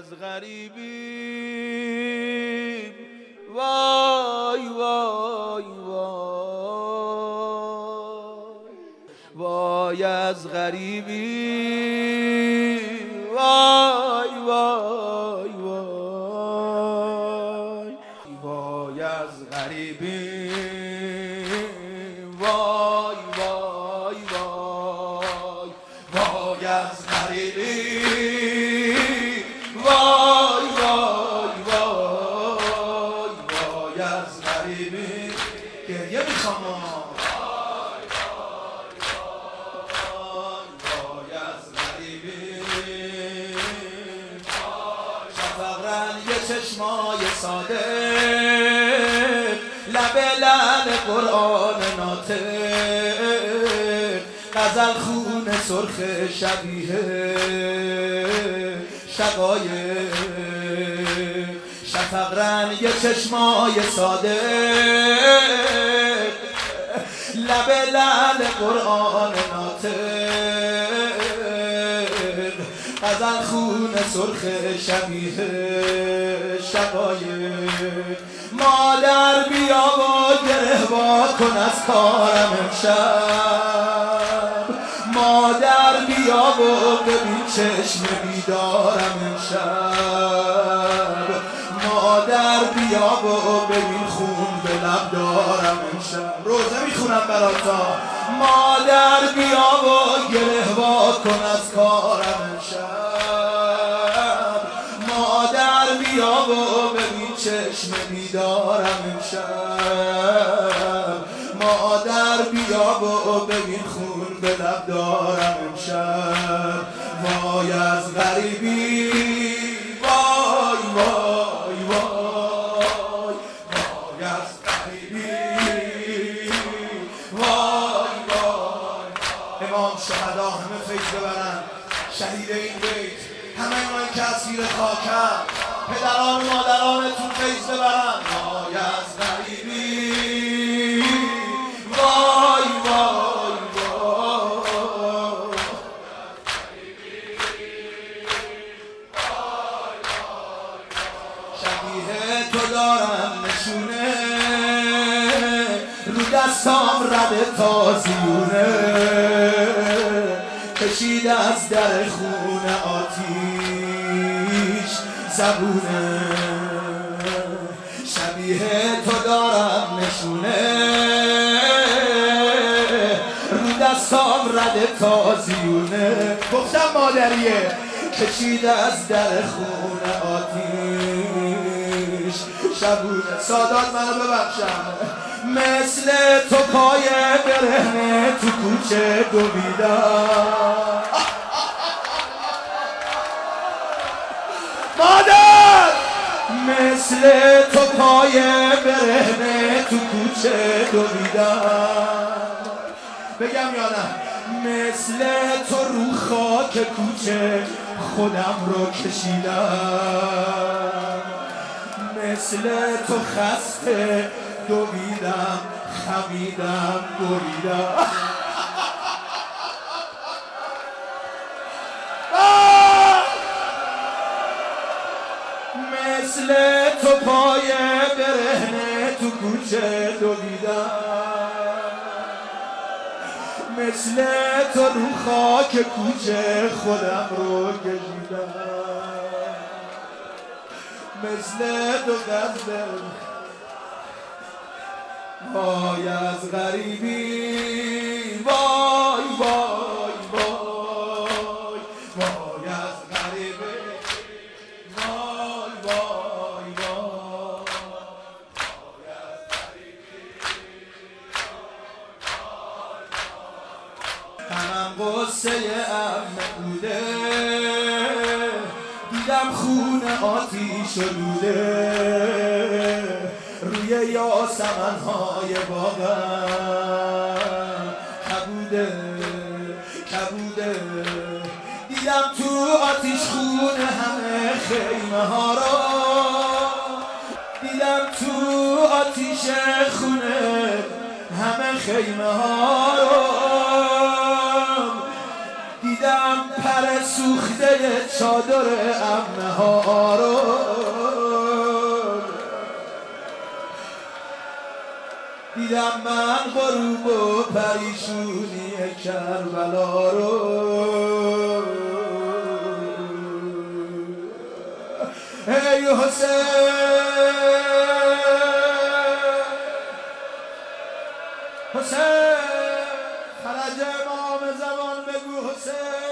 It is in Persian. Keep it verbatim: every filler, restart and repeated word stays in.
از غریبی وای وای وای وای از غریبی وای وای وای وای از غریبی وای وای وای وای از غریبی وای وای وای وای از غریبی گریه میخوام وای از غریبی شفقرن یه چشمای ساده لب لب قرآن ناطق غزل خون سرخ شبیه شقایق شفقرن یه چشمای ساده لب لب قرآن ناطق غزل خون سرخ شبیه شقایق مادر بیا و گره وا کن از کارم امشب مادر بیا و ببین چشم بیدارم امشب مادر بیا و ببین خون به لب دارم امشب روزه میخونم براتا مادر بیا و گره وا کن از کارم امشب مادر بیا و ببین چشم بیدارم امشب مادر بیا و ببین خون به لب دارم امشب وای از غریبی وای وای وای وای از غریبی وای وای امام شهدا همه فیض ببرن شهید این بیت همه اونایی که اسیر خاکن پدران و مادرانتون فیض ببرن وای از غریبی وای وای وای شبیه تو دارم نشونه رو دستام رده تازیونه کشید از در خونه آتیش زبونه شبیه تو دارم نشونه رو دستام رده تازیونه گفتم مادریه کشید از در خونه آتیش شبونه سادات منو ببخشم مثل تو پای برهنه تو کوچه دویدم مادر مثل تو پای برهنه تو کوچه دویدم بگم یا نه مثل تو رو خاک کوچه خودم رو کشیدم مثل تو خسته دویدم خمیدم بریدم مثل تو پای برهنه تو کوچه دویدم مثل تو رو خاک کوچه خودم رو کشیدم مثل تو قصدم وای از غریبی وای وای وای وای از غریبی وای وای وای وای از غریبی همم قصه ام بوده دیدم خون آتیش لوله روی یاسمن‌های باغم کبوده کبوده دیدم تو آتیش خون همه خیمه ها رو دیدم تو آتیش خونه همه خیمه ها رو دیدم پر سوخته چادر امنه ها دیدم من غروب و پریشونی کربلا رو. ای حسین حسین، خرج امام زمان بگو حسین.